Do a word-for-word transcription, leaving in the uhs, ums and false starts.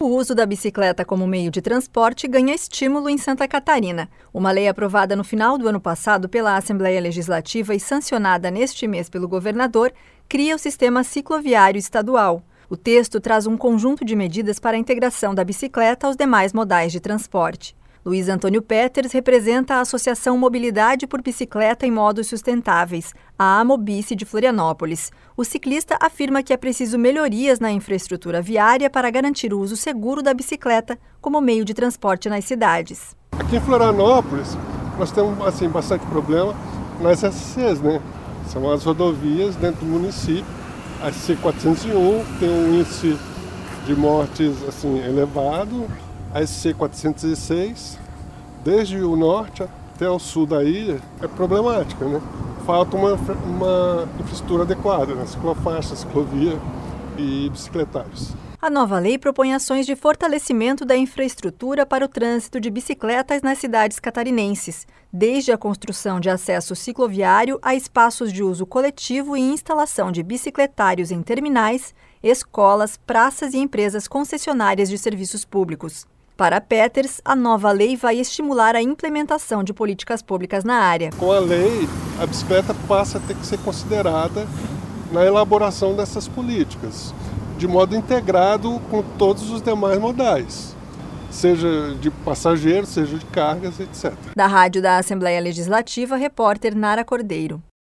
O uso da bicicleta como meio de transporte ganha estímulo em Santa Catarina. Uma lei aprovada no final do ano passado pela Assembleia Legislativa e sancionada neste mês pelo governador cria o Sistema Cicloviário Estadual. O texto traz um conjunto de medidas para a integração da bicicleta aos demais modais de transporte. Luiz Antônio Peters representa a Associação Mobilidade por Bicicleta em Modos Sustentáveis, a Amobice de Florianópolis. O ciclista afirma que é preciso melhorias na infraestrutura viária para garantir o uso seguro da bicicleta como meio de transporte nas cidades. Aqui em Florianópolis, nós temos assim, bastante problema nas S Cs, né? São as rodovias dentro do município. A S C quatrocentos e um tem um índice de mortes assim, elevado. A S C quatrocentos e seis, desde o norte até o sul da ilha, é problemática, né? Falta uma, uma infraestrutura adequada, né? Ciclofaixa, ciclovia e bicicletários. A nova lei propõe ações de fortalecimento da infraestrutura para o trânsito de bicicletas nas cidades catarinenses, desde a construção de acesso cicloviário a espaços de uso coletivo e instalação de bicicletários em terminais, escolas, praças e empresas concessionárias de serviços públicos. Para Peters, a nova lei vai estimular a implementação de políticas públicas na área. Com a lei, a bicicleta passa a ter que ser considerada na elaboração dessas políticas, de modo integrado com todos os demais modais, seja de passageiros, seja de cargas, etcétera. Da Rádio da Assembleia Legislativa, repórter Nara Cordeiro.